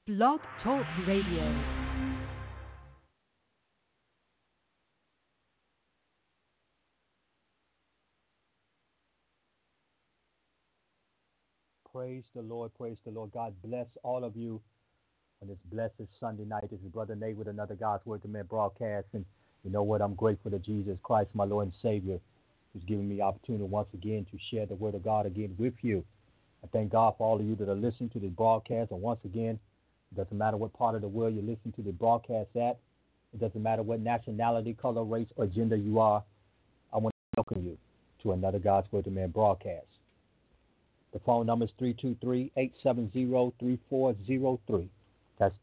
Blog Talk Radio. Praise the Lord. Praise the Lord. God bless all of you on this blessed Sunday night. This is Brother Nate with another God's Word to Men broadcast. And you know what? I'm grateful to Jesus Christ, my Lord and Savior, who's given me the opportunity once again to share the Word of God again with you. I thank God for all of you that are listening to this broadcast. And once again, it doesn't matter what part of the world you listen to the broadcast at. It doesn't matter what nationality, color, race, or gender you are. I want to welcome you to another God's Word to Men broadcast. The phone number is 323-870-3403. That's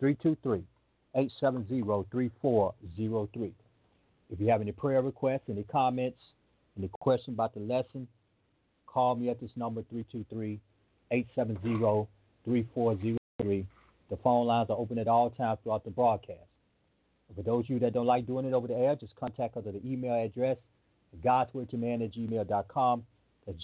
323-870-3403. If you have any prayer requests, any comments, any questions about the lesson, call me at this number, 323-870-3403. The phone lines are open at all times throughout the broadcast. And for those of you that don't like doing it over the air, just contact us at the email address, godswordtoman@gmail.com. That's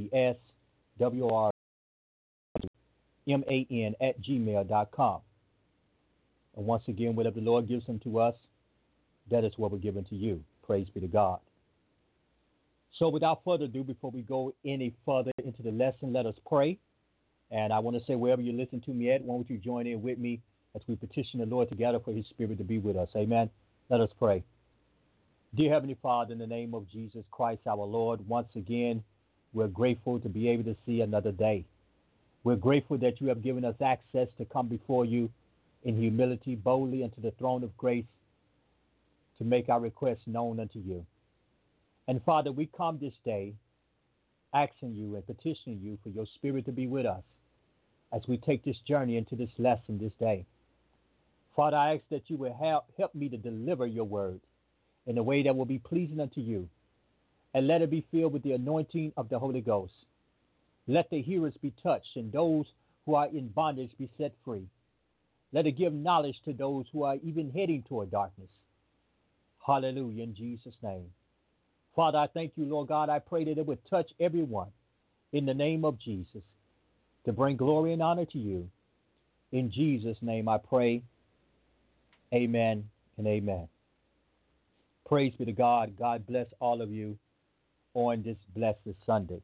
GODSWRMAN@gmail.com. And once again, whatever the Lord gives unto us, that is what we're giving to you. Praise be to God. So without further ado, before we go any further into the lesson, let us pray. And I want to say, wherever you listen to me at, why don't you join in with me as we petition the Lord together for his Spirit to be with us. Amen. Let us pray. Dear Heavenly Father, in the name of Jesus Christ, our Lord, once again, we're grateful to be able to see another day. We're grateful that you have given us access to come before you in humility, boldly unto the throne of grace to make our requests known unto you. And Father, we come this day asking you and petitioning you for your Spirit to be with us as we take this journey into this lesson this day. Father, I ask that you will help me to deliver your word in a way that will be pleasing unto you, and let it be filled with the anointing of the Holy Ghost. Let the hearers be touched, and those who are in bondage be set free. Let it give knowledge to those who are even heading toward darkness. Hallelujah, in Jesus' name. Father, I thank you, Lord God. I pray that it would touch everyone in the name of Jesus to bring glory and honor to you. In Jesus' name I pray. Amen and amen. Praise be to God. God bless all of you on this blessed Sunday.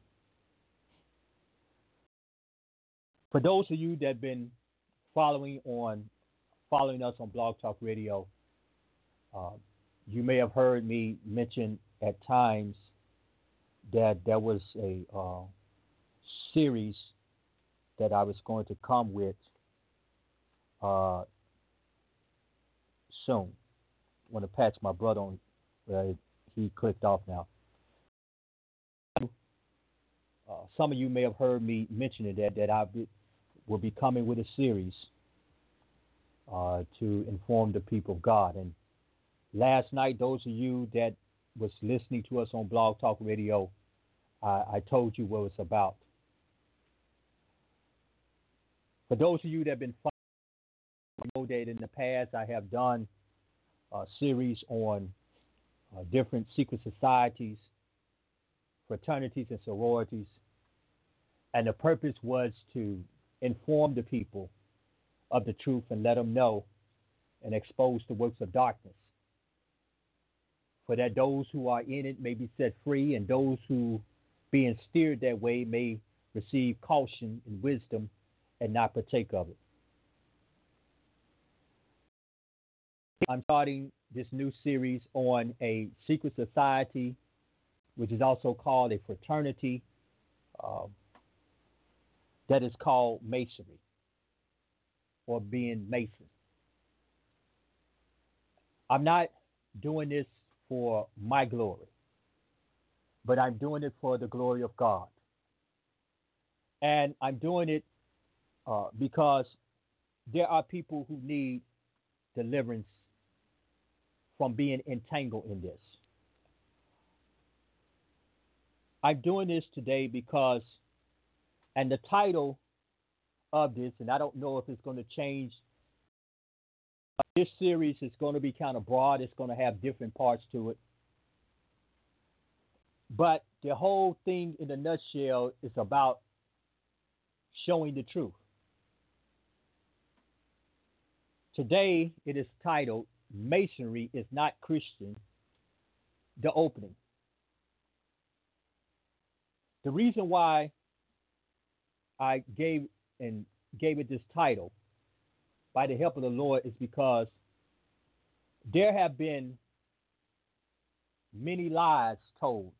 For those of you that have been following us on Blog Talk Radio, you may have heard me mention at times that there was a series that I was going to come with soon. I want to patch my brother on. He clicked off now. Some of you may have heard me mention that I will be coming with a series to inform the people of God. And last night, those of you that was listening to us on Blog Talk Radio, I told you what it was about. For those of you that have been following, you know that in the past I have done a series on different secret societies, fraternities, and sororities. And the purpose was to inform the people of the truth and let them know and expose the works of darkness, for that those who are in it may be set free, and those who, being steered that way, may receive caution and wisdom and not partake of it. I'm starting this new series on a secret society, which is also called a fraternity, that is called Masonry, or being Mason. I'm not doing this for my glory, but I'm doing it for the glory of God. And I'm doing it because there are people who need deliverance from being entangled in this. I'm doing this today because, and the title of this, and I don't know if it's going to change. This series is going to be kind of broad. It's going to have different parts to it. But the whole thing in a nutshell is about showing the truth. Today it is titled Masonry is Not Christian, the opening. The reason why I gave it this title by the help of the Lord is because there have been many lies told.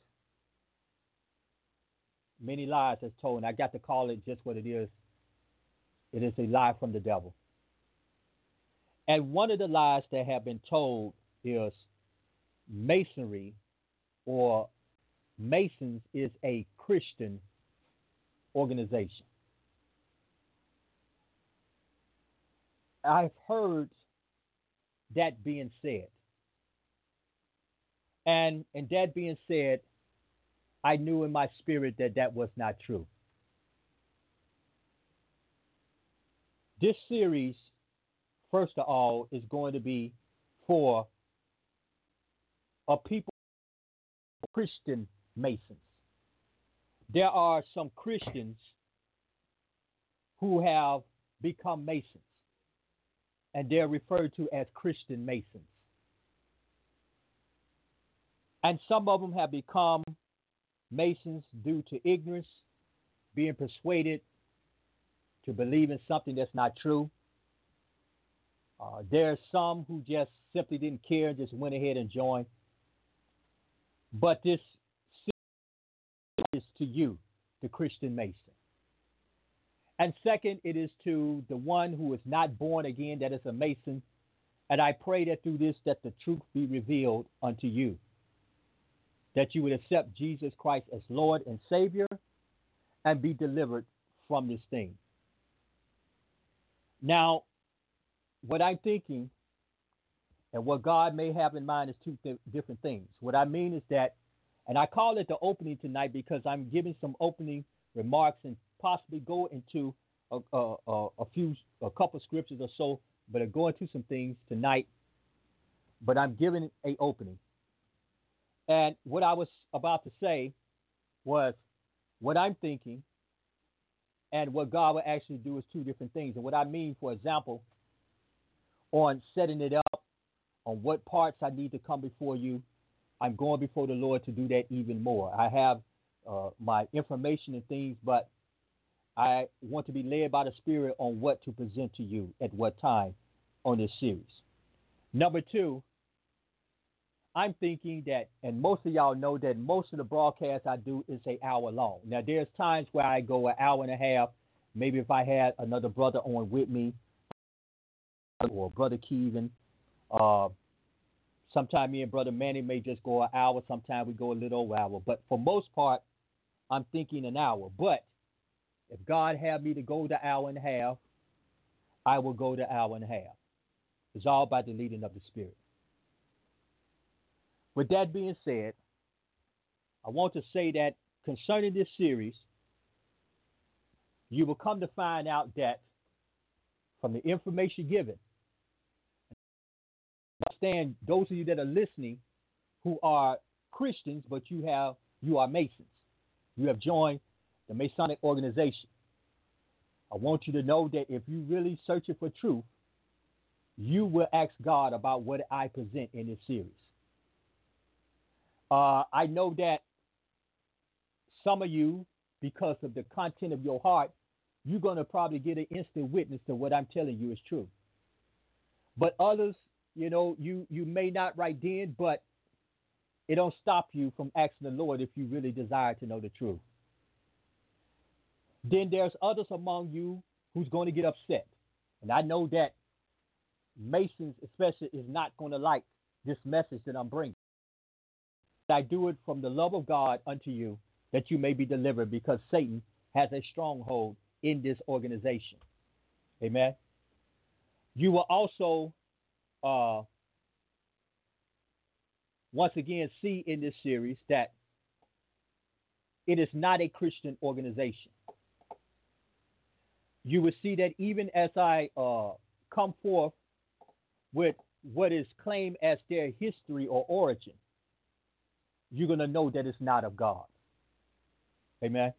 Many lies as told, and I got to call it just what it is. It is a lie from the devil. And one of the lies that have been told is Masonry or Masons is a Christian organization. I've heard that being said. And that being said, I knew in my spirit that that was not true. This series, first of all, is going to be for a people, Christian Masons. There are some Christians who have become Masons, and they're referred to as Christian Masons. And some of them have become Masons due to ignorance, being persuaded to believe in something that's not true. There are some who just simply didn't care, just went ahead and joined. But this is to you, the Christian Mason. And second, it is to the one who is not born again, that is a Mason. And I pray that through this, that the truth be revealed unto you, that you would accept Jesus Christ as Lord and Savior and be delivered from this thing. Now, what I'm thinking and what God may have in mind is two different things. What I mean is that, and I call it the opening tonight because I'm giving some opening remarks and possibly go into a couple scriptures or so, but I go into some things tonight. But I'm giving a opening. And what I was about to say was what I'm thinking and what God will actually do is two different things. And what I mean, for example, on setting it up, on what parts I need to come before you, I'm going before the Lord to do that even more. I have my information and things, but I want to be led by the Spirit on what to present to you at what time on this series. Number two, I'm thinking that, and most of y'all know that most of the broadcasts I do is an hour long. Now, there's times where I go an hour and a half, maybe if I had another brother on with me, or Brother Kevin. Sometimes me and Brother Manny may just go an hour. Sometimes we go a little over an hour. But for most part, I'm thinking an hour. But if God had me to go the hour and a half, I will go the hour and a half. It's all by the leading of the Spirit. With that being said, I want to say that concerning this series, you will come to find out that from the information given, understand those of you that are listening who are Christians, but you are Masons. You have joined the Masonic organization. I want you to know that if you really searching for truth, you will ask God about what I present in this series. I know that some of you, because of the content of your heart, you're going to probably get an instant witness to what I'm telling you is true. But others, you may not right then, but it don't stop you from asking the Lord if you really desire to know the truth. Then there's others among you who's going to get upset. And I know that Masons especially is not going to like this message that I'm bringing. I do it from the love of God unto you, that you may be delivered, because Satan has a stronghold in this organization. Amen. You will also once again see in this series that it is not a Christian organization. You will see that even as I come forth with what is claimed as their history or origin, you're going to know that it's not of God. Amen.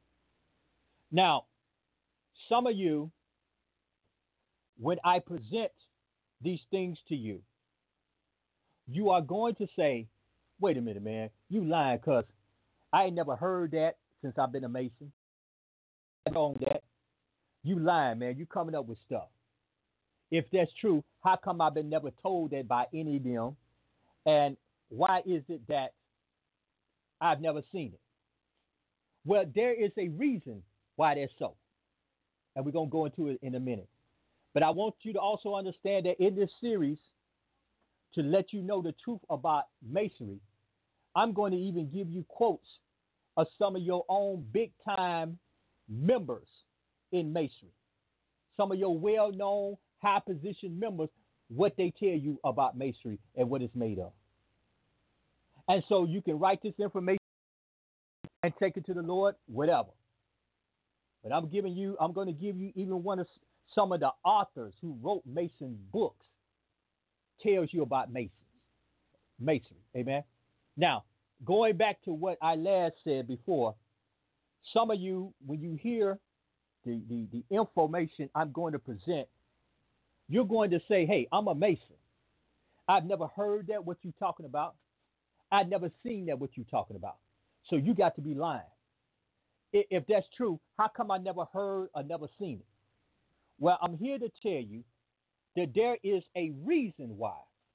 Now, some of you, when I present these things to you, you are going to say, wait a minute, man, you lying, because I ain't never heard that since I've been a Mason. On that. You lying, man. You coming up with stuff. If that's true, how come I've been never told that by any of them? And why is it that I've never seen it? Well, there is a reason why that's so. And we're going to go into it in a minute. But I want you to also understand that in this series, to let you know the truth about Masonry, I'm going to even give you quotes of some of your own big-time members in Masonry. Some of your well-known, high-positioned members, what they tell you about Masonry and what it's made of. And so you can write this information and take it to the Lord, whatever. But I'm going to give you even some of the authors who wrote Mason books tells you about Masonry. Amen. Now, going back to what I last said before, some of you, when you hear the information I'm going to present, you're going to say, hey, I'm a Mason. I've never heard that, what you're talking about. I've never seen that, what you're talking about. So you got to be lying. If that's true, how come I never heard or never seen it? Well, I'm here to tell you that there is a reason why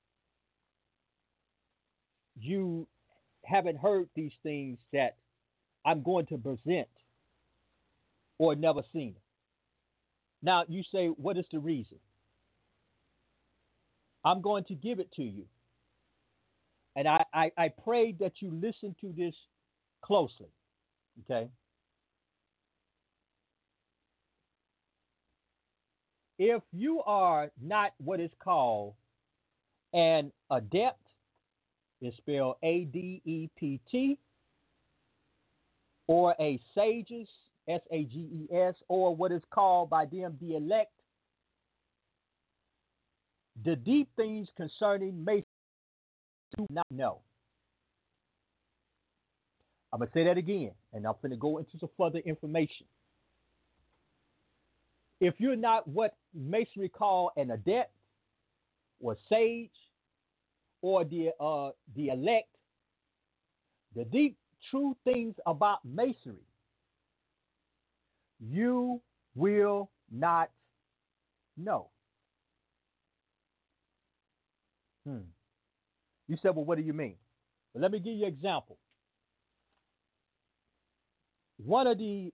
you haven't heard these things that I'm going to present or never seen it. Now, you say, what is the reason? I'm going to give it to you. And I pray that you listen to this closely, okay? If you are not what is called an adept, it's spelled ADEPT, or a sages, SAGES, or what is called by them the elect, the deep things concerning Masonry do not know. I'm going to say that again, and I'm going to go into some further information. If you're not what Masonry call an adept or sage or the elect, the deep true things about Masonry, you will not know. You said, well, what do you mean? Well, let me give you an example. One of the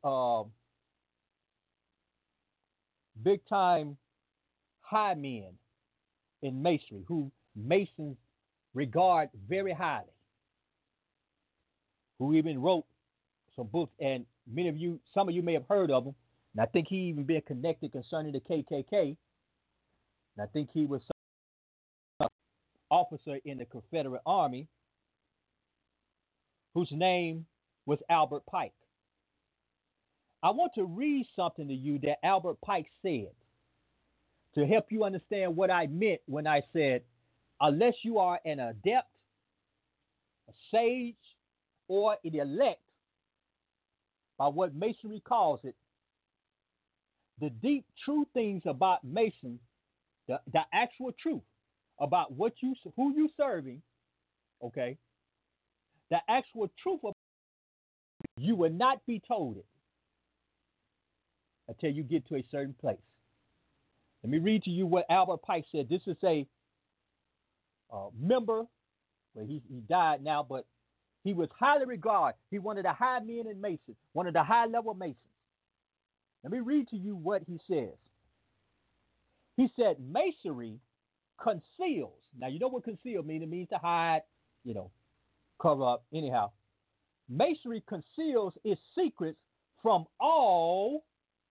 big-time high men in Masonry, who Masons regard very highly, who even wrote some books, and some of you may have heard of him, and I think he even been connected concerning the KKK, and I think he was some officer in the Confederate Army, whose name was Albert Pike. I want to read something to you that Albert Pike said to help you understand what I meant when I said, unless you are an adept, a sage, or an elect, by what Masonry calls it, the deep true things about Mason, the actual truth about who you serving, okay, the actual truth of you will not be told it until you get to a certain place. Let me read to you what Albert Pike said. This is a member, well, he died now, but he was highly regarded. He one of the high men in Mason, one of the high-level Masons. Let me read to you what he says. He said, Masonry conceals. Now, you know what conceal means? It means to hide, cover up. Anyhow, Masonry conceals its secrets from all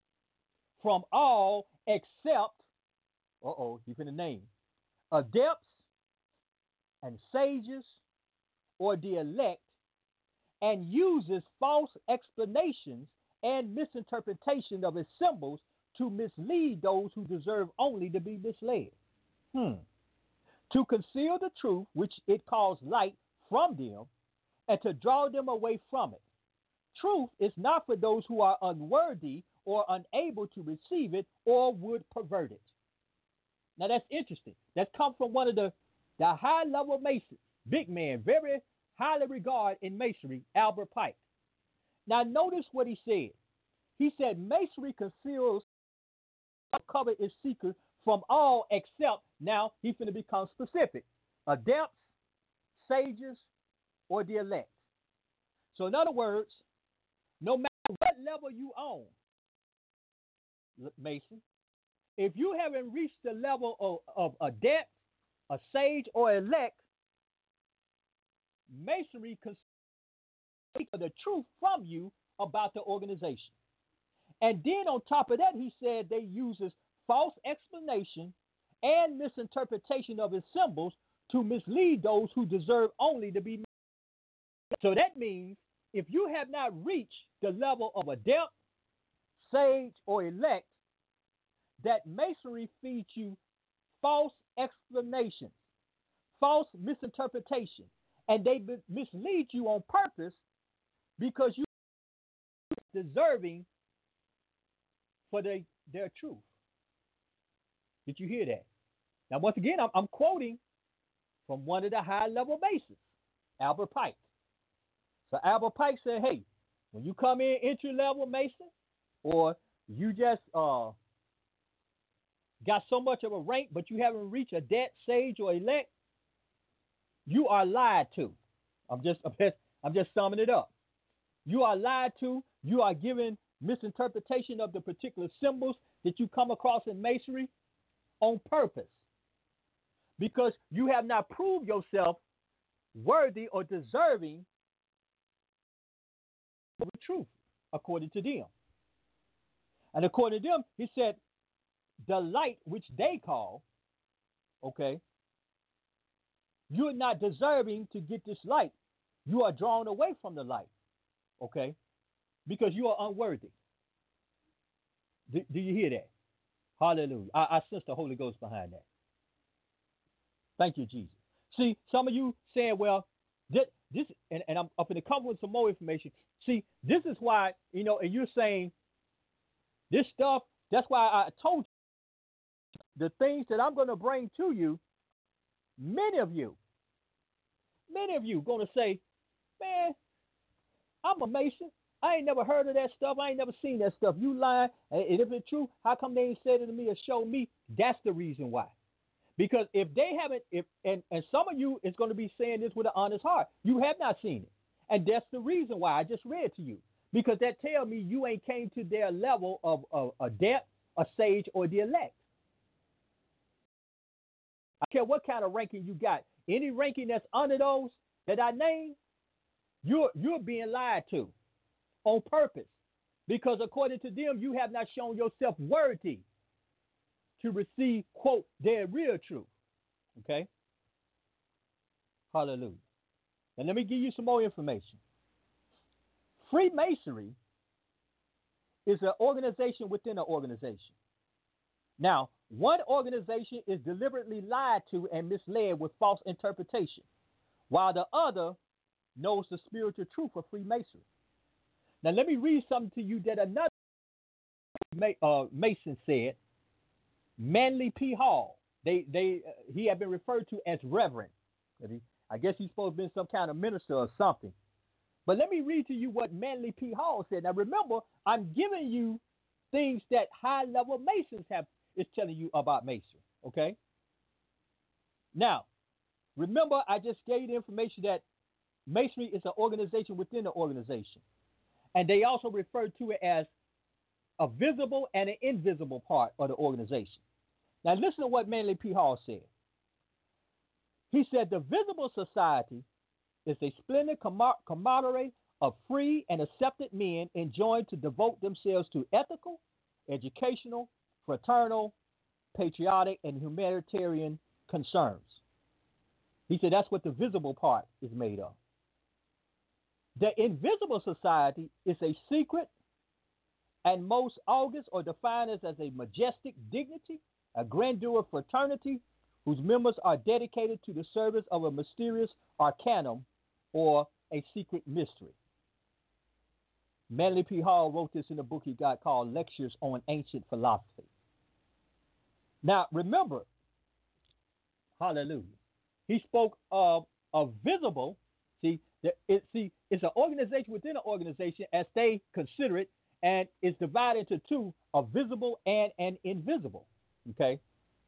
except, you finna name, adepts and sages or the elect, and uses false explanations and misinterpretation of its symbols to mislead those who deserve only to be misled. To conceal the truth, which it calls light, from them, and to draw them away from it. Truth is not for those who are unworthy or unable to receive it or would pervert it. Now that's interesting. That's come from one of the high-level masons, big man, very highly regarded in masonry, Albert Pike. Now notice what he said. He said masonry conceals, cover its secret from all except, now he's going to become specific, adepts, sages, or the elect. So in other words, no matter what level you own, Mason, if you haven't reached the level of adept, a sage, or elect, Masonry can speak the truth from you about the organization. And then on top of that, he said they uses false explanation and misinterpretation of his symbols to mislead those who deserve only to be. So that means if you have not reached the level of adept, sage, or elect, that Masonry feeds you false explanations, false misinterpretation, and they mislead you on purpose because you are deserving for their truth. Did you hear that? Now, once again, I'm quoting from one of the high-level Masons, Albert Pike. So Albert Pike said, hey, when you come in entry-level Mason, or you just got so much of a rank, but you haven't reached a debt, sage, or elect, you are lied to. I'm just summing it up. You are lied to. You are given misinterpretation of the particular symbols that you come across in Masonry on purpose, because you have not proved yourself worthy or deserving of the truth, according to them. And according to them, he said, the light which they call, okay, you're not deserving to get this light. You are drawn away from the light, okay, because you are unworthy. Do you hear that? Hallelujah. I sense the Holy Ghost behind that. Thank you, Jesus. See, some of you saying, well, this and I'm up in the come with some more information. See, this is why, and you're saying this stuff, that's why I told you the things that I'm going to bring to you, many of you going to say, man, I'm a Mason. I ain't never heard of that stuff. I ain't never seen that stuff. You lying. And if it's true, how come they ain't said it to me or show me? That's the reason why. Because if they haven't, and some of you is going to be saying this with an honest heart, you have not seen it. And that's the reason why I just read to you. Because that tell me you ain't came to their level of adept, a sage, or the elect. I don't care what kind of ranking you got. Any ranking that's under those that I named, you're being lied to on purpose. Because according to them, you have not shown yourself worthy to receive, quote, their real truth. Okay? Hallelujah. And let me give you some more information. Freemasonry is an organization within an organization. Now, one organization is deliberately lied to and misled with false interpretation, while the other knows the spiritual truth of Freemasonry. Now, let me read something to you that another Mason said, Manly P. Hall. He had been referred to as Reverend. I guess he's supposed to be some kind of minister or something. But let me read to you what Manly P. Hall said. Now, remember, I'm giving you things that high-level Masons is telling you about Masonry, okay? Now, remember, I just gave you the information that Masonry is an organization within an organization. And they also refer to it as a visible and an invisible part of the organization. Now, listen to what Manly P. Hall said. He said, the visible society is a splendid camaraderie of free and accepted men enjoined to devote themselves to ethical, educational, fraternal, patriotic, and humanitarian concerns. He said that's what the visible part is made of. The invisible society is a secret and most august or defined as a majestic dignity, a grandeur fraternity whose members are dedicated to the service of a mysterious arcanum or a secret mystery. Manly P. Hall wrote this in a book he got called Lectures on Ancient Philosophy. Now, remember, Hallelujah. He spoke of a visible. It's an organization within an organization as they consider it, and it's divided into two: a visible and an invisible. Okay.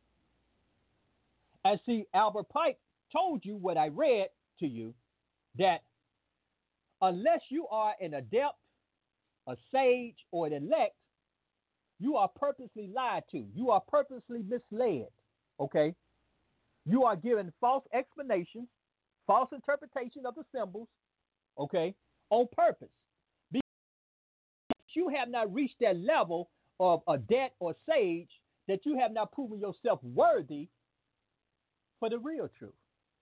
And see, Albert Pike told you what I read to you, that unless you are an adept, a sage, or an elect, you are purposely lied to. You are purposely misled. Okay? You are given false explanations, false interpretation of the symbols, okay, on purpose. Because you have not reached that level of adept or sage, that you have not proven yourself worthy for the real truth.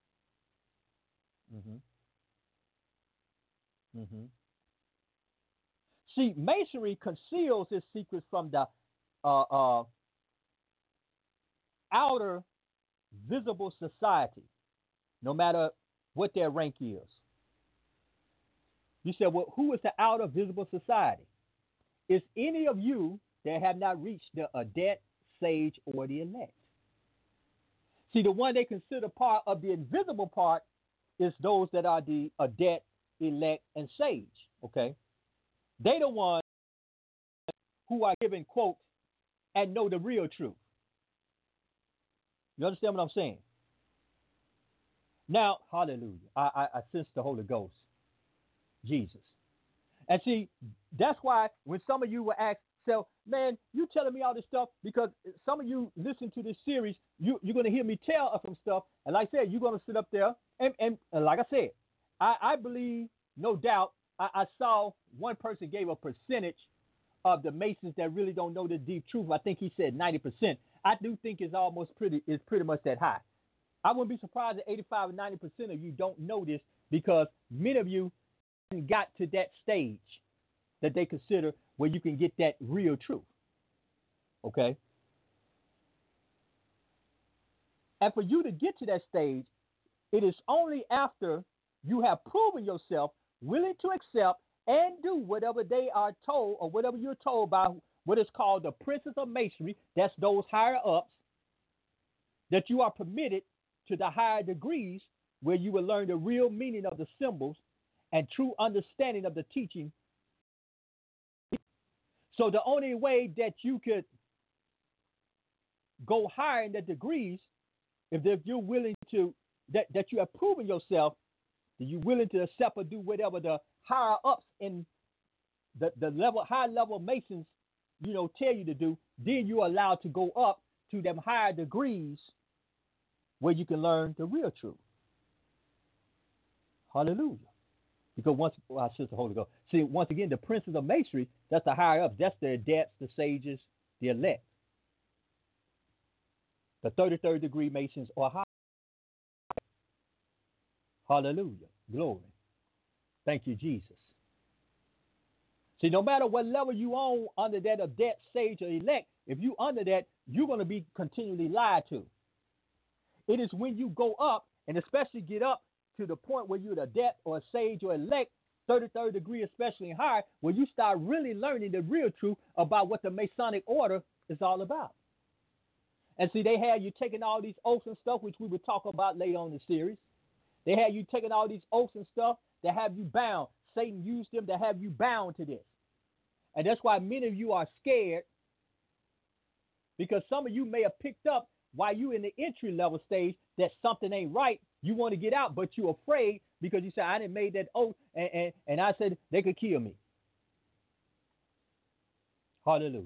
See, Masonry conceals its secrets from the outer visible society, no matter what their rank is. You said, well, who is the outer visible society? It's any of you that have not reached the adept, sage, or the elect. See, the one they consider part of the invisible part is those that are the adept, elect, and sage. Okay? They the ones who are given quotes and know the real truth. You understand what I'm saying? Now, hallelujah. I sense the Holy Ghost. Jesus. And see, that's why when some of you were asked, so, man, you telling me all this stuff because some of you listen to this series, you're going to hear me tell us some stuff. And like I said, you're going to sit up there. And like I said, I believe, no doubt, I saw one person gave a percentage of the Masons that really don't know the deep truth. I think he said 90%. I do think it's pretty much that high. I wouldn't be surprised if 85 or 90% of you don't know this, because many of you haven't got to that stage that they consider where you can get that real truth. Okay? And for you to get to that stage, it is only after you have proven yourself willing to accept and do whatever they are told, or whatever you're told by what is called the princes of Masonry, that's those higher ups, that you are permitted to the higher degrees where you will learn the real meaning of the symbols and true understanding of the teaching. So the only way that you could go higher in the degrees, if you're willing to, that you have proven yourself, that you're willing to accept or do whatever the higher ups in the level, high level Masons, tell you to do, then you're allowed to go up to them higher degrees where you can learn the real truth. Hallelujah. Because I said the Holy Ghost. See, once again, the princes of Masonry, that's the higher ups, that's the adepts, the sages, the elect. The 33rd degree Masons are high. Hallelujah. Glory. Thank you, Jesus. See, no matter what level you on under that adept, sage, or elect, if you under that, you're going to be continually lied to. It is when you go up, and especially get up to the point where you're an adept or a sage or elect, 33rd degree especially higher, where you start really learning the real truth about what the Masonic order is all about. And see, they had you taking all these oaths and stuff, which we would talk about later on in the series. They had you taking all these oaths and stuff that have you bound. Satan used them to have you bound to this. And that's why many of you are scared, because some of you may have picked up while you're in the entry level stage that something ain't right. You want to get out, but you're afraid because you said, I didn't made that oath, and I said they could kill me. Hallelujah.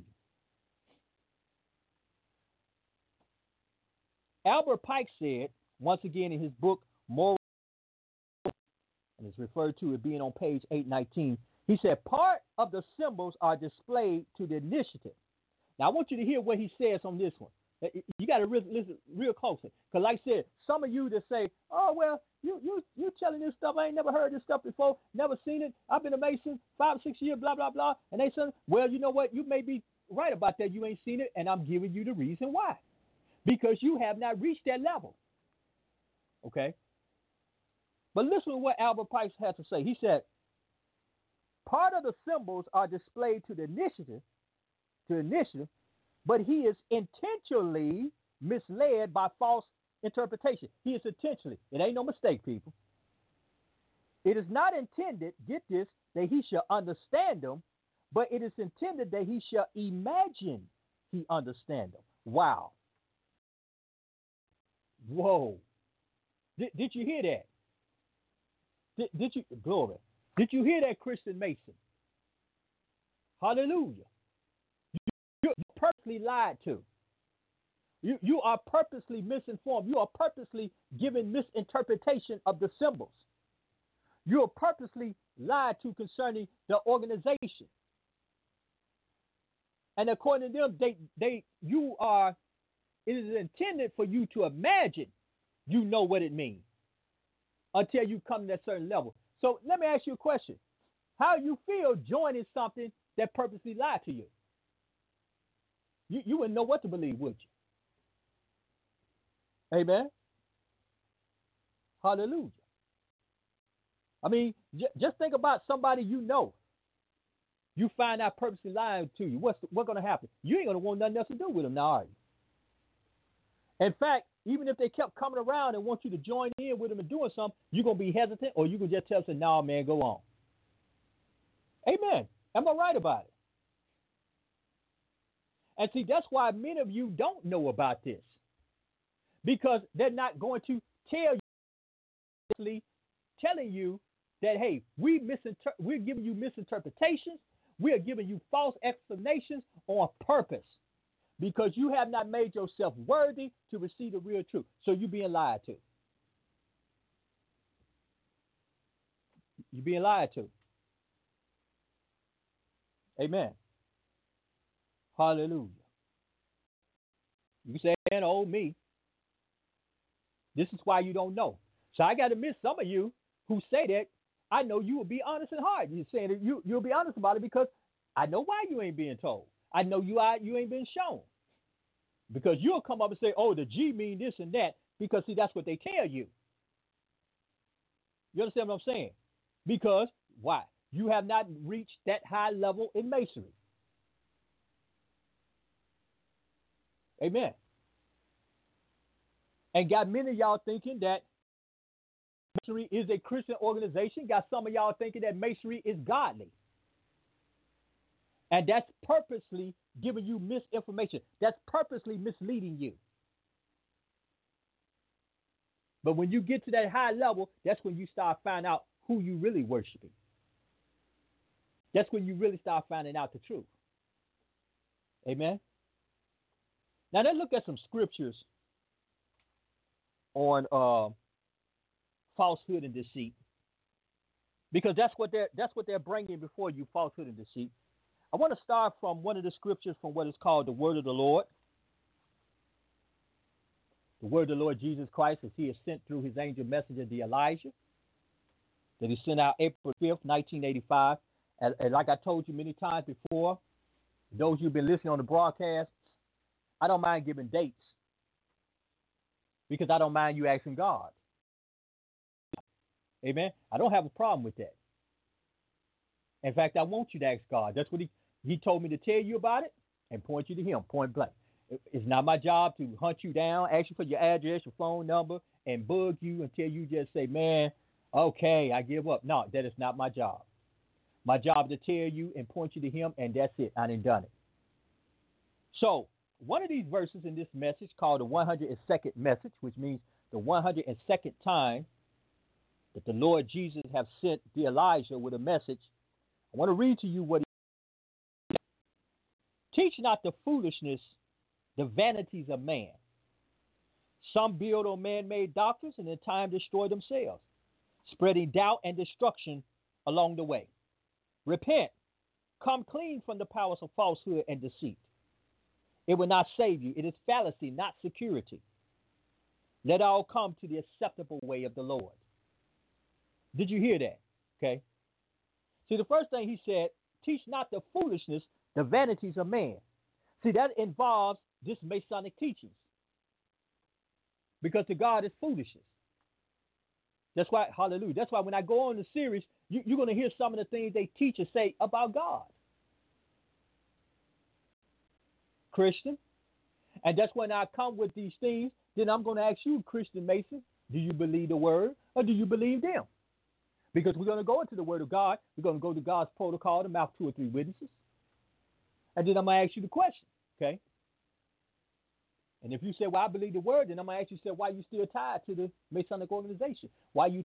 Albert Pike said, once again in his book, Moral, and it's referred to as being on page 819, he said, part of the symbols are displayed to the initiative. Now, I want you to hear what he says on this one. You got to listen real closely. Because like I said, some of you that say, oh, well, you telling this stuff. I ain't never heard this stuff before, never seen it. I've been a Mason 5 or 6 years, blah, blah, blah. And they said, well, you know what? You may be right about that. You ain't seen it, and I'm giving you the reason why. Because you have not reached that level. Okay? But listen to what Albert Pike had to say. He said, part of the symbols are displayed to the initiative, but he is intentionally misled by false misinterpretation. He is intentionally. It ain't no mistake, people. It is not intended, get this, that he shall understand them, but it is intended that he shall imagine he understand them. Wow. Whoa. Did you hear that? Did you, glory. Did you hear that, Christian Mason? Hallelujah. You're purposely lied to. You are purposely misinformed. You are purposely given misinterpretation of the symbols. You are purposely lied to concerning the organization. And according to them, it is intended for you to imagine you know what it means until you come to that certain level. So let me ask you a question. How you feel joining something that purposely lied to you? You wouldn't know what to believe, would you? Amen. Hallelujah. I mean, just think about somebody you know. You find out purposely lying to you. What's going to happen? You ain't going to want nothing else to do with them now, are you? In fact, even if they kept coming around and want you to join in with them and doing something, you're going to be hesitant, or you can just tell them, "No, man, go on." Amen. Am I right about it? And see, that's why many of you don't know about this, because they're not going to tell you, telling you that, hey, we're giving you misinterpretations. We are giving you false explanations on purpose, because you have not made yourself worthy to receive the real truth. So you're being lied to. You're being lied to. Amen. Hallelujah. You say, "Man, oh me." This is why you don't know. So I got to admit, some of you who say that, I know you will be honest in heart. You're saying that you'll be honest about it, because I know why you ain't being told. I know you ain't been shown. Because you'll come up and say, "Oh, the G mean this and that," because, see, that's what they tell you. You understand what I'm saying? Because, why? You have not reached that high level in masonry. Amen. And got many of y'all thinking that Masonry is a Christian organization. Got some of y'all thinking that Masonry is godly. And that's purposely giving you misinformation. That's purposely misleading you. But when you get to that high level, that's when you start finding out who you really worshiping. That's when you really start finding out the truth. Amen. Now let's look at some scriptures on falsehood and deceit, because that's what they're bringing before you, falsehood and deceit. I want to start from one of the scriptures from what is called the Word of the Lord. The Word of the Lord Jesus Christ, as he is sent through his angel messenger, the Elijah, that he sent out April 5th, 1985. And like I told you many times before, those who've been listening on the broadcast, I don't mind giving dates, because I don't mind you asking God. Amen. I don't have a problem with that. In fact, I want you to ask God. That's what he told me to tell you about it and point you to him, point blank. It's not my job to hunt you down, ask you for your address, your phone number, and bug you until you just say, "Man, okay, I give up." No, that is not my job. My job is to tell you and point you to him, and that's it. I done done it. So one of these verses in this message, called the 102nd message, which means the 102nd time that the Lord Jesus have sent the Elijah with a message, I want to read to you what he said. "Teach not the foolishness, the vanities of man. Some build on man-made doctrines, and in time destroy themselves, spreading doubt and destruction along the way. Repent, come clean from the powers of falsehood and deceit. It will not save you. It is fallacy, not security. Let all come to the acceptable way of the Lord." Did you hear that? Okay. See, the first thing he said, teach not the foolishness, the vanities of man. See, that involves this Masonic teachings, because to God is foolishness. That's why, hallelujah. That's why when I go on the series, you're going to hear some of the things they teach and say about God. Christian. And that's when I come with these things, then I'm going to ask you, Christian Mason, do you believe the word or do you believe them? Because we're going to go into the word of God. We're going to go to God's protocol, the mouth 2 or 3 witnesses. And then I'm going to ask you the question, okay? And if you say, well, I believe the word, then I'm going to ask you, why are you still tied to the Masonic organization? Why you?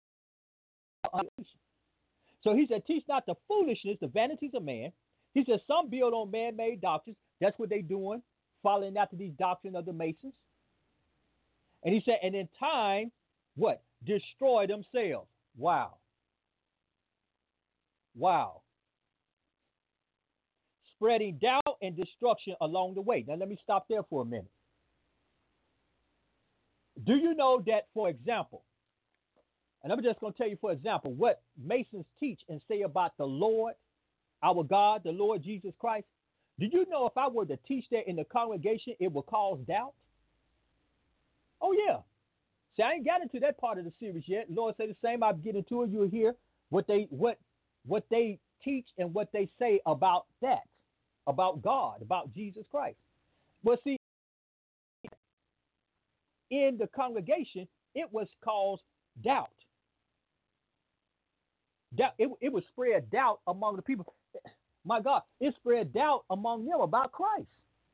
So he said, teach not the foolishness, the vanities of man. He said, some build on man-made doctrines. That's what they're doing, following after these doctrines of the Masons. And he said, and in time, what? Destroy themselves. Wow. Wow. Spreading doubt and destruction along the way. Now, let me stop there for a minute. Do you know that, for example, and I'm just going to tell you, for example, what Masons teach and say about the Lord, our God, the Lord Jesus Christ? Do you know if I were to teach that in the congregation, it would cause doubt? Oh, yeah. See, I ain't got into that part of the series yet. Lord say the same. I'll get into it. You'll hear what they teach and what they say about that, about God, about Jesus Christ. Well, see, in the congregation, it was caused doubt. It would spread doubt among the people. My God, it spread doubt among them about Christ.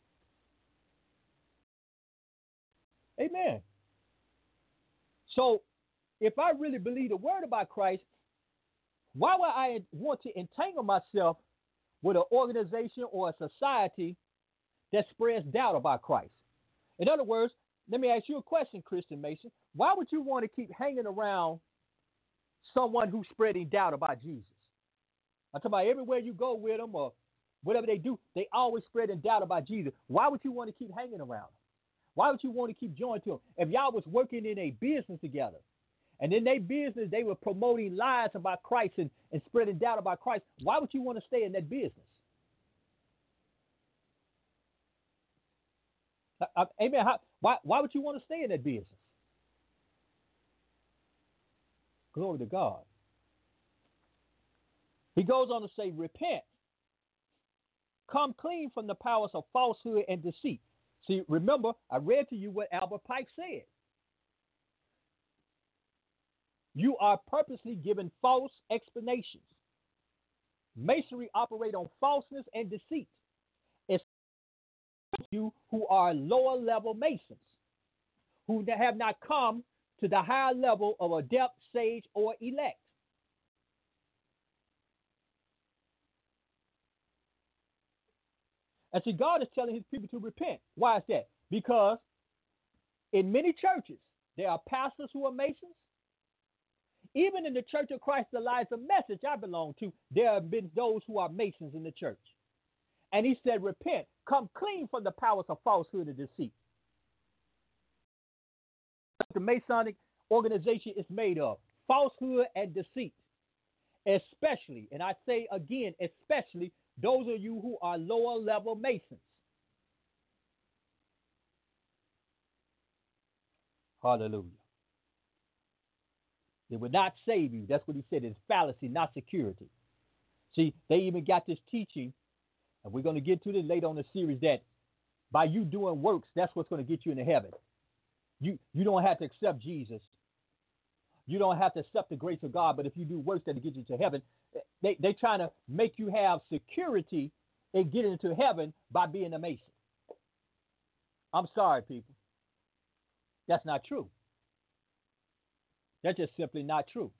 Amen. So, if I really believe the word about Christ, why would I want to entangle myself with an organization or a society that spreads doubt about Christ? In other words, let me ask you a question, Christian Mason. Why would you want to keep hanging around someone who's spreading doubt about Jesus? I'm talking about everywhere you go with them or whatever they do, they always spreading doubt about Jesus. Why would you want to keep hanging around them? Why would you want to keep joining to them? If y'all was working in a business together, and in their business they were promoting lies about Christ and spreading doubt about Christ, why would you want to stay in that business? Amen. Why would you want to stay in that business? Glory to God. He goes on to say, repent. Come clean from the powers of falsehood and deceit. See, remember, I read to you what Albert Pike said. You are purposely given false explanations. Masonry operate on falseness and deceit. It's you who are lower level Masons, who have not come to the higher level of adept, sage, or elect. And see, God is telling his people to repent. Why is that? Because in many churches, there are pastors who are Masons. Even in the Church of Christ, the Lives of Message I belong to, there have been those who are Masons in the church. And he said, repent, come clean from the powers of falsehood and deceit. The Masonic organization is made of falsehood and deceit, especially, and I say again, especially those of you who are lower level Masons. Hallelujah. They will not save you. That's what he said. It's fallacy, not security. See, they even got this teaching, and we're going to get to this later on in the series, that by you doing works, that's what's going to get you into heaven. You don't have to accept Jesus. You don't have to accept the grace of God, but if you do works that'll get you to heaven, they trying to make you have security in getting into heaven by being a Mason. I'm sorry, people. That's not true. That's just simply not true.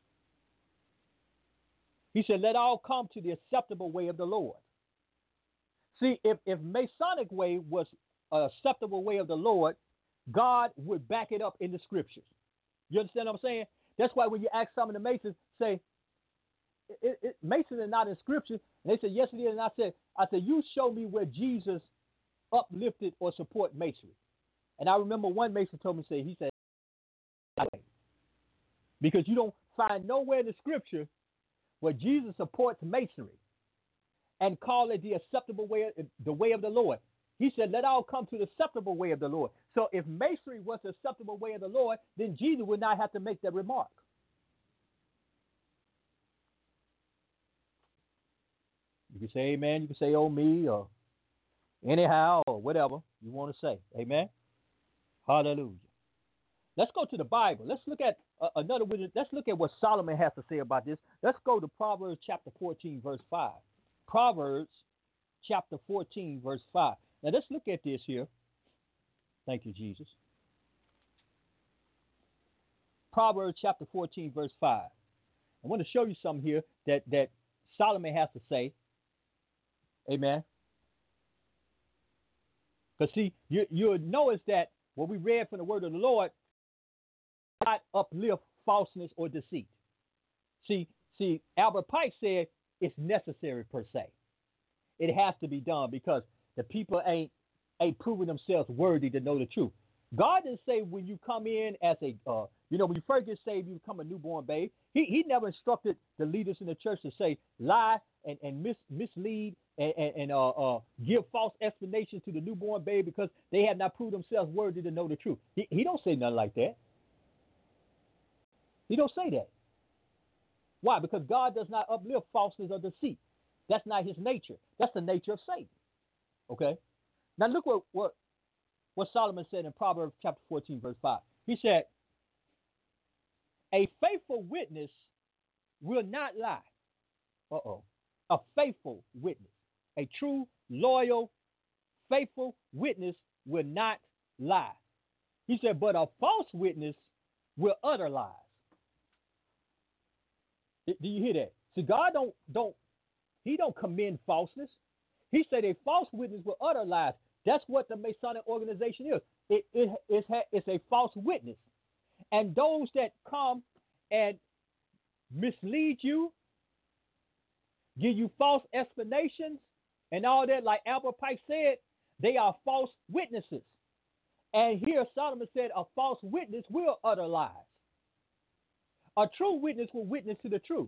He said, let all come to the acceptable way of the Lord. See, if Masonic way was an acceptable way of the Lord, God would back it up in the scriptures. You understand what I'm saying? That's why when you ask some of the Masons, say, Masons are not in scripture. And they said, yes, it is. And I said, you show me where Jesus uplifted or support Masonry. And I remember one Mason told me, he said, because you don't find nowhere in the scripture where Jesus supports Masonry and call it the acceptable way, the way of the Lord. He said, let all come to the acceptable way of the Lord. So if Masonry was the acceptable way of the Lord, then Jesus would not have to make that remark. You can say amen, you can say oh me, or anyhow, power, whatever you want to say. Amen. Hallelujah. Let's go to the Bible. Let's look at another witness. Let's look at what Solomon has to say about this. Let's go to Proverbs chapter 14, verse 5. Proverbs chapter 14, verse 5. Now let's look at this here. Thank you, Jesus. Proverbs chapter 14, verse 5. I want to show you something here that Solomon has to say. Amen. Because see, you'll notice that what we read from the word of the Lord not uplift falseness or deceit. See, Albert Pike said it's necessary per se. It has to be done because the people ain't proving themselves worthy to know the truth. God didn't say when you come in as a, when you first get saved, you become a newborn babe. He never instructed the leaders in the church to say lie and mislead and give false explanations to the newborn babe because they have not proved themselves worthy to know the truth. He don't say nothing like that. He don't say that. Why? Because God does not uplift falseness or deceit. That's not his nature. That's the nature of Satan. Okay? Now look what Solomon said in Proverbs chapter 14, verse 5. He said, a faithful witness will not lie. A faithful witness. A true, loyal, faithful witness will not lie. He said, but a false witness will utter lies. Do you hear that? See, God don't commend falseness. He said a false witness will utter lies. That's what the Masonic organization is. It's a false witness. And those that come and mislead you, give you false explanations and all that, like Albert Pike said, they are false witnesses. And here Solomon said a false witness will utter lies. A true witness will witness to the truth.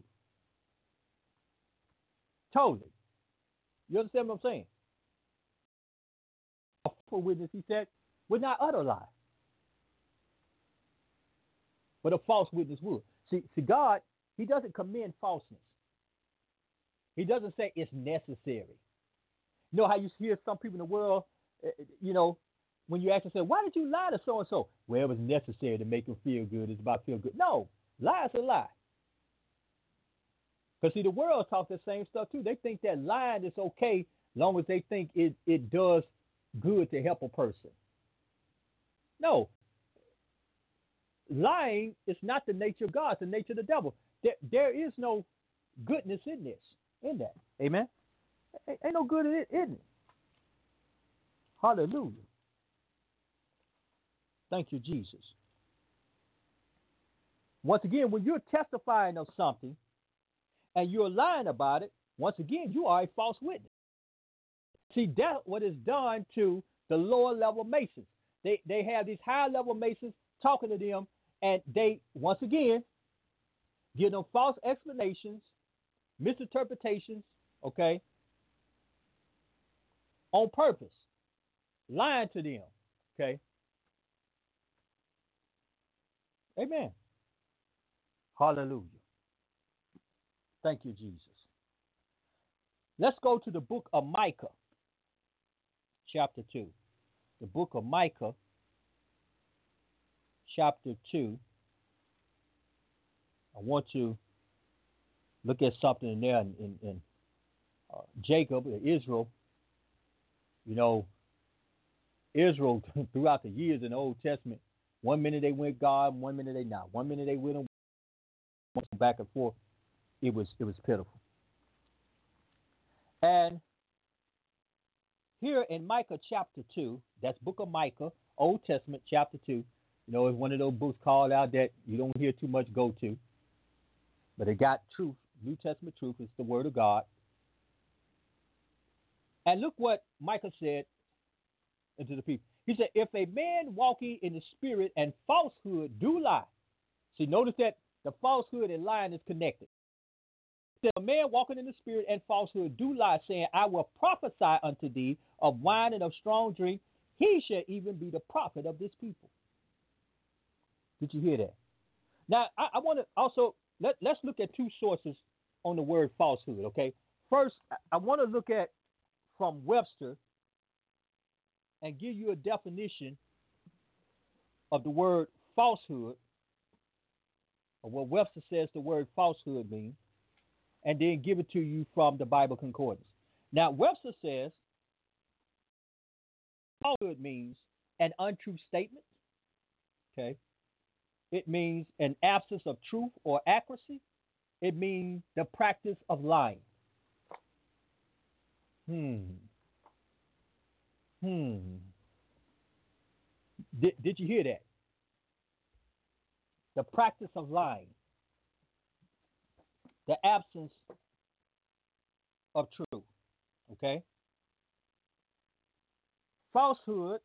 Totally. You understand what I'm saying? A faithful witness, he said, would not utter lies. But a false witness will. See, God, he doesn't commend falseness. He doesn't say it's necessary. You know how you hear some people in the world, when you ask them, say, why did you lie to so-and-so? Well, it was necessary to make them feel good. It's about feel good. No, lie is a lie. Because, see, the world talks the same stuff, too. They think that lying is okay as long as they think it does good to help a person. No. Lying is not the nature of God. It's the nature of the devil. There is no goodness in that. Amen? Ain't no good in it, isn't it? Hallelujah. Thank you, Jesus. Once again, when you're testifying of something and you're lying about it, once again, you are a false witness. See, that's what is done to the lower level Masons. They have these high level Masons talking to them, and they, once again, give them false explanations, misinterpretations, okay, on purpose, lying to them, okay. Amen. Hallelujah. Thank you, Jesus. Let's go to the book of Micah, chapter 2. The book of Micah, chapter 2. I want to look at something in there in Jacob, Israel. Israel throughout the years in the Old Testament, 1 minute they went God, 1 minute they not. 1 minute they went back and forth. It was pitiful. And here in Micah chapter 2, that's book of Micah, Old Testament chapter 2. It's one of those books called out that you don't hear too much go to. But it got truth, New Testament truth. It's the word of God. And look what Micah said unto the people. He said, if a man walking in the spirit and falsehood do lie. See, notice that the falsehood and lying is connected. He said, a man walking in the spirit and falsehood do lie, saying, I will prophesy unto thee of wine and of strong drink. He shall even be the prophet of this people. Did you hear that? Now, I want to also, let's look at two sources on the word falsehood, okay? First, I want to look at from Webster, and give you a definition of the word falsehood, or what Webster says the word falsehood means, and then give it to you from the Bible Concordance. Now, Webster says falsehood means an untrue statement. Okay. It means an absence of truth or accuracy. It means the practice of lying. Did you hear that? The practice of lying. The absence of truth. Okay? Falsehood,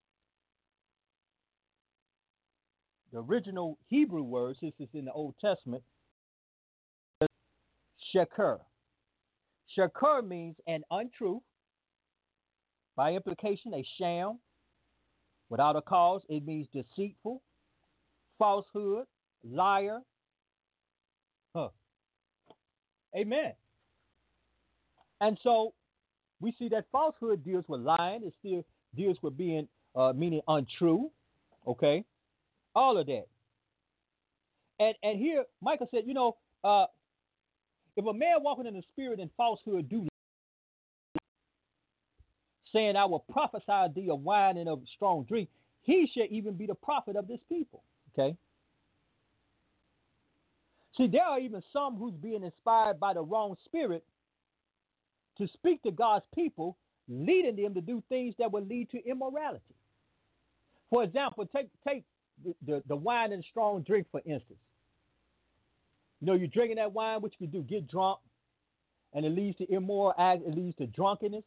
the original Hebrew words, this is in the Old Testament, sheker. Sheker means an untruth, by implication, a sham, without a cause. It means deceitful, falsehood, liar. Amen. And so we see that falsehood deals with lying. It still deals with being, meaning untrue. Okay? All of that. And here, Michael said, if a man walking in the spirit and falsehood do, saying, I will prophesy thee of wine and of strong drink, he shall even be the prophet of this people. Okay? See, there are even some who's being inspired by the wrong spirit to speak to God's people, leading them to do things that will lead to immorality. For example, take the wine and strong drink, for instance. You're drinking that wine, what you can do, get drunk, and it leads to immoral acts, it leads to drunkenness.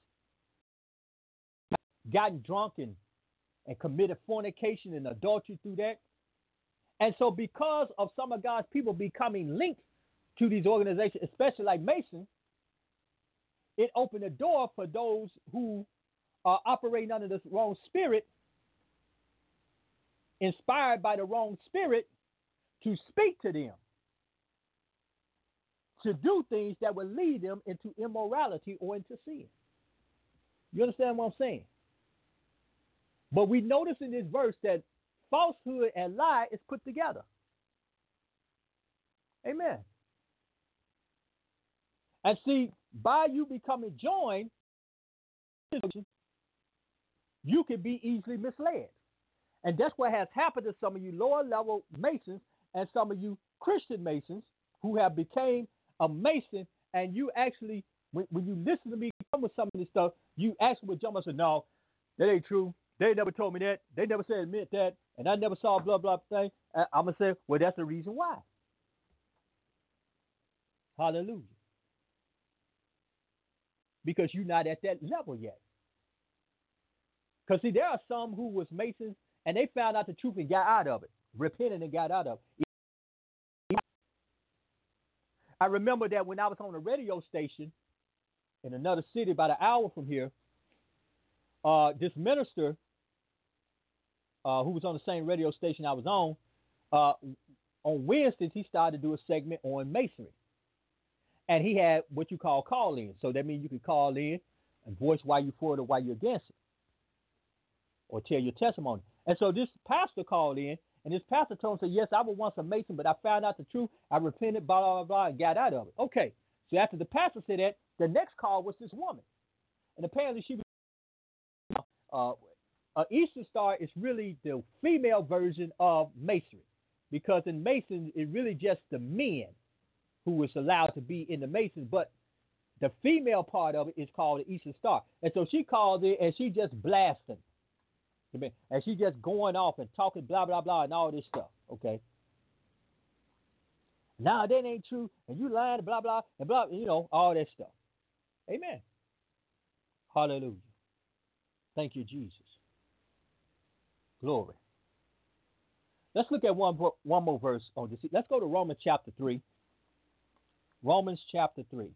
Gotten drunk and committed fornication and adultery through that. And so because of some of God's people becoming linked to these organizations, especially like Masons, it opened the door for those who are operating under this wrong spirit, inspired by the wrong spirit, to speak to them, to do things that will lead them into immorality or into sin. You understand what I'm saying? But we notice in this verse that falsehood and lie is put together. Amen. And see, by you becoming joined, you can be easily misled. And that's what has happened to some of you lower level Masons and some of you Christian Masons who have became a Mason, and you actually, when you listen to me come with some of this stuff, you actually would jump up and say, no, that ain't true. They never told me that. They never said admit that. And I never saw blah, blah thing. I'm going to say, well, that's the reason why. Hallelujah. Because you're not at that level yet. Because, see, there are some who was Masons, and they found out the truth and got out of it. Repented and got out of it. I remember that when I was on a radio station in another city about an hour from here, this minister who was on the same radio station I was on Wednesdays, he started to do a segment on masonry. And he had what you call call-in. So that means you can call in and voice why you're for it or why you're against it, or tell your testimony. And so this pastor called in, and this pastor told him, yes, I was once a Mason, but I found out the truth. I repented, blah, blah, blah, and got out of it. Okay. So after the pastor said that, the next call was this woman. And apparently she was Eastern Star is really the female version of Masonry, because in Masons, it's really just the men who was allowed to be in the Masons, but the female part of it is called the Eastern Star. And so she called it, and she just blasting. And she just going off and talking blah, blah, blah, and all this stuff, okay? Nah, that ain't true, and you lying, blah, blah, and blah, all that stuff. Amen. Hallelujah. Thank you, Jesus. Glory. Let's look at one more verse on this. Let's go to Romans chapter 3. Romans chapter 3.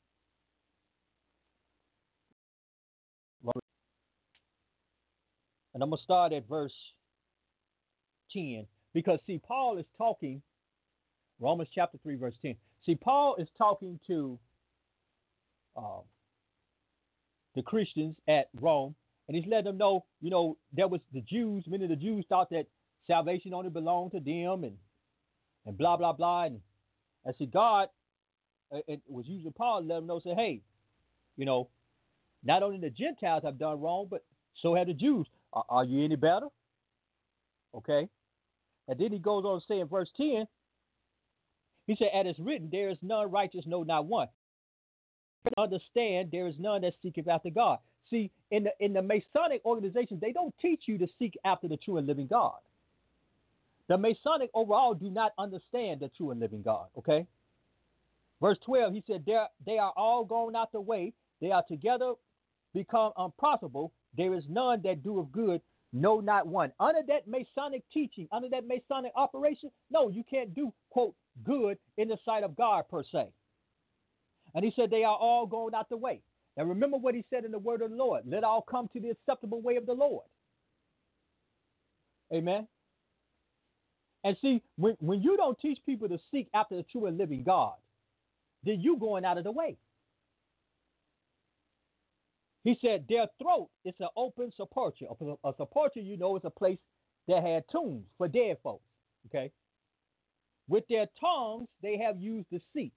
And I'm going to start at verse 10. Because, see, Paul is talking, Romans chapter 3, verse 10. See, Paul is talking to the Christians at Rome, And he's letting them know, there was the Jews. Many of the Jews thought that salvation only belonged to them, and blah blah blah. And see, God, it was using Paul to let them know, say, hey, not only the Gentiles have done wrong, but so have the Jews. Are you any better? Okay. And then he goes on to say in verse 10, he said, as it's written, there is none righteous, no, not one. Understand, there is none that seeketh after God. See, in the Masonic organization, they don't teach you to seek after the true and living God. The Masonic overall do not understand the true and living God, okay? Verse 12, he said, they are all gone out the way. They are together become unprofitable. There is none that doeth good, no, not one. Under that Masonic teaching, under that Masonic operation, no, you can't do, quote, good in the sight of God per se. And he said, they are all gone out the way. Now remember what he said in the word of the Lord. Let all come to the acceptable way of the Lord. Amen. And see, when you don't teach people to seek after the true and living God, then you going out of the way. He said, their throat is an open sepulchre. A sepulchre, is a place that had tombs for dead folks. Okay. With their tongues, they have used deceit.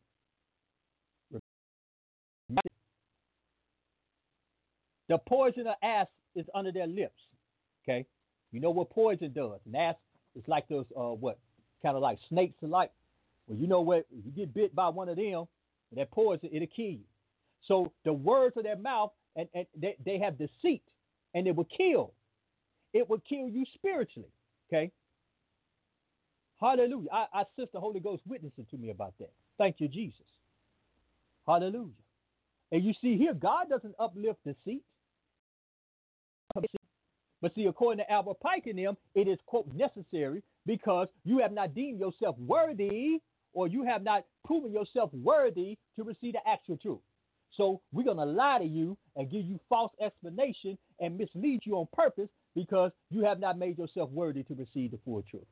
The poison of asp is under their lips. Okay. You know what poison does. An asp is like those, kind of like snakes alike. Well, you know what? If you get bit by one of them, that poison, it'll kill you. So the words of their mouth, and they have deceit, and it will kill. It will kill you spiritually. Okay. Hallelujah. I sense the Holy Ghost witnessing to me about that. Thank you, Jesus. Hallelujah. And you see here, God doesn't uplift deceit. But see, according to Albert Pike and them, it is, quote, necessary because you have not deemed yourself worthy, or you have not proven yourself worthy to receive the actual truth. So we're going to lie to you and give you false explanation and mislead you on purpose because you have not made yourself worthy to receive the full truth.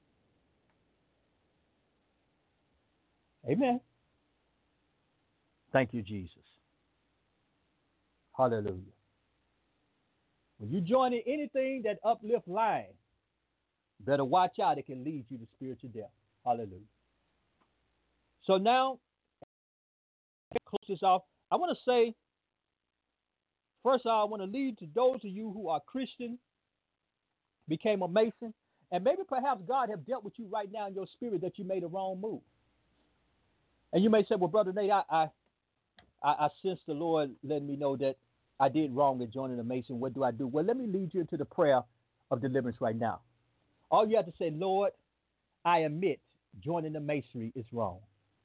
Amen. Thank you, Jesus. Hallelujah. When you join in anything that uplifts lying, better watch out. It can lead you to spiritual death. Hallelujah. So now, to close this off, I want to say, first of all, I want to lead to those of you who are Christian, became a Mason, and maybe perhaps God have dealt with you right now in your spirit that you made a wrong move. And you may say, well, Brother Nate, I sense the Lord letting me know that I did wrong in joining the Mason. What do I do? Well, let me lead you into the prayer of deliverance right now. All you have to say, Lord, I admit joining the Masonry is wrong.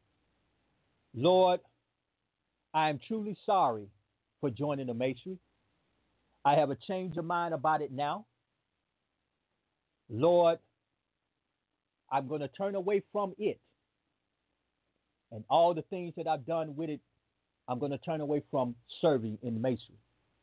Lord, I am truly sorry for joining the Masonry. I have a change of mind about it now. Lord, I'm going to turn away from it. And all the things that I've done with it, I'm going to turn away from serving in the Masonry.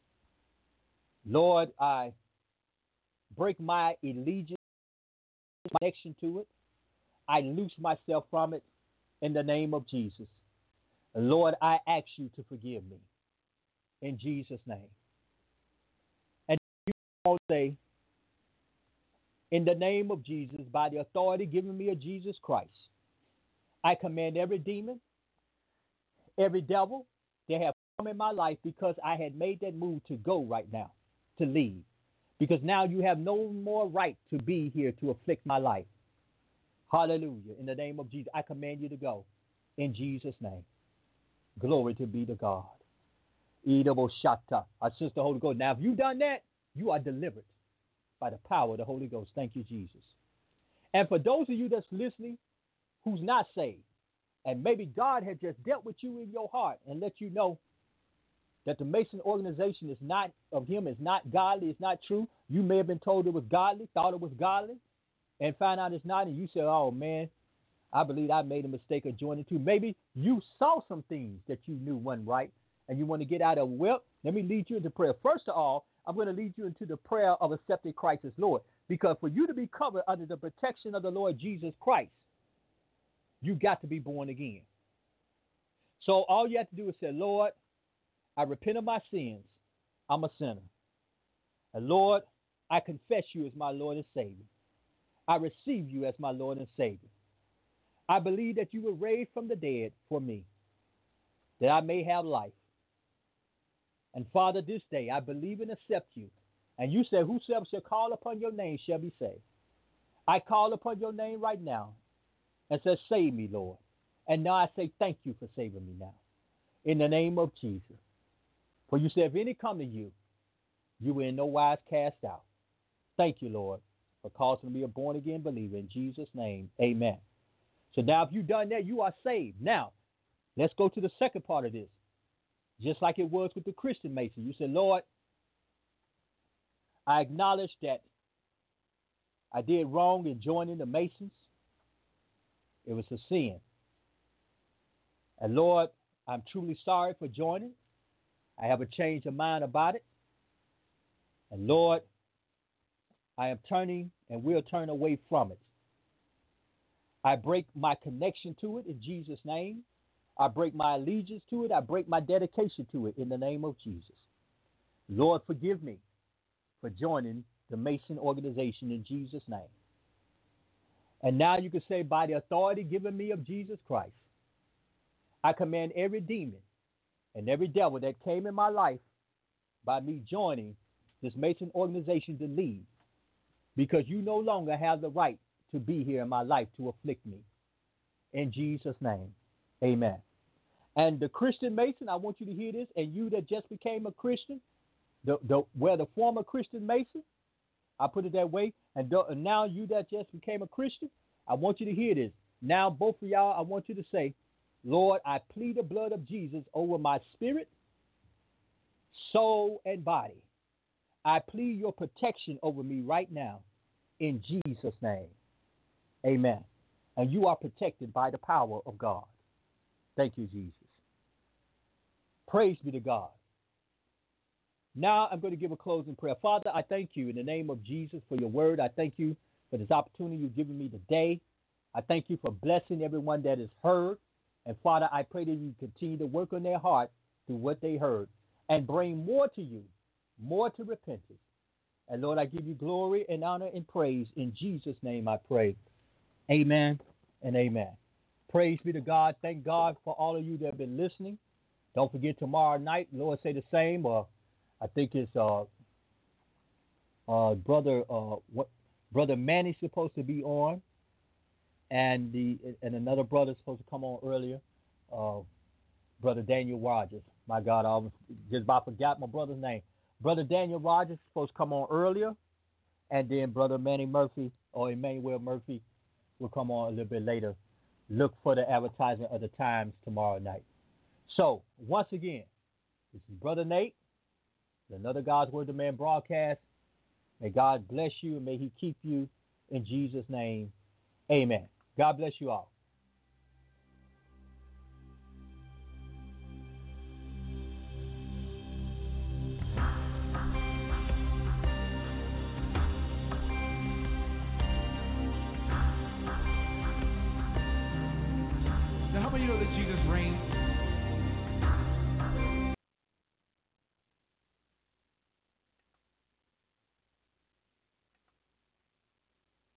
Lord, I break my allegiance, my connection to it. I loose myself from it in the name of Jesus. And Lord, I ask you to forgive me in Jesus' name. And you all say, in the name of Jesus, by the authority given me of Jesus Christ, I command every demon, every devil that have come in my life because I had made that move to go right now, to leave. Because now you have no more right to be here to afflict my life. Hallelujah. In the name of Jesus, I command you to go. In Jesus' name. Glory to be to God. I sense the Holy Ghost. Now, if you've done that, you are delivered by the power of the Holy Ghost. Thank you, Jesus. And for those of you that's listening who's not saved, and maybe God had just dealt with you in your heart and let you know that the Mason organization is not of him, is not godly, it's not true. You may have been told it was godly, thought it was godly, and found out it's not, and you said, oh, man, I believe I made a mistake of joining too. Maybe you saw some things that you knew wasn't right, and you want to get out of it. Well, let me lead you into prayer. First of all, I'm going to lead you into the prayer of accepting Christ as Lord, because for you to be covered under the protection of the Lord Jesus Christ, you got to be born again. So all you have to do is say, Lord, I repent of my sins. I'm a sinner. And Lord, I confess you as my Lord and Savior. I receive you as my Lord and Savior. I believe that you were raised from the dead for me, that I may have life. And Father, this day I believe and accept you. And you said, whosoever shall call upon your name shall be saved. I call upon your name right now and say, save me, Lord. And now I say, thank you for saving me now. In the name of Jesus. For you said, if any come to you, you will in no wise cast out. Thank you, Lord, for causing me a born-again believer. In Jesus' name, amen. So now if you've done that, you are saved. Now, let's go to the second part of this. Just like it was with the Christian Mason. You said, Lord, I acknowledge that I did wrong in joining the Masons. It was a sin. And Lord, I'm truly sorry for joining. I have a change of mind about it. And Lord, I am turning and will turn away from it. I break my connection to it in Jesus' name. I break my allegiance to it. I break my dedication to it in the name of Jesus. Lord, forgive me for joining the Mason organization in Jesus' name. And now you can say, by the authority given me of Jesus Christ, I command every demon and every devil that came in my life by me joining this Mason organization to leave, because you no longer have the right to be here in my life to afflict me. In Jesus' name, amen. And the Christian Mason, I want you to hear this, and you that just became a Christian, where the former Christian Mason, I put it that way, and now you that just became a Christian, I want you to hear this. Now, both of y'all, I want you to say, Lord, I plead the blood of Jesus over my spirit, soul, and body. I plead your protection over me right now in Jesus' name. Amen. And you are protected by the power of God. Thank you, Jesus. Praise be to God. Now I'm going to give a closing prayer. Father, I thank you in the name of Jesus for your word. I thank you for this opportunity you've given me today. I thank you for blessing everyone that has heard. And Father, I pray that you continue to work on their heart through what they heard and bring more to you, more to repentance. And Lord, I give you glory and honor and praise. In Jesus' name I pray. Amen and amen. Praise be to God. Thank God for all of you that have been listening. Don't forget tomorrow night, Lord say the same, or I think it's Brother Manny's supposed to be on, and another brother's supposed to come on earlier, Brother Daniel Rogers. My God, I just about forgot my brother's name. Brother Daniel Rogers is supposed to come on earlier, and then Brother Manny Murphy or Emmanuel Murphy will come on a little bit later. Look for the advertisement of the times tomorrow night. So, once again, this is Brother Nate, another God's Word to Man broadcast. May God bless you and may he keep you in Jesus' name. Amen. God bless you all. Now, how many know that Jesus reigns?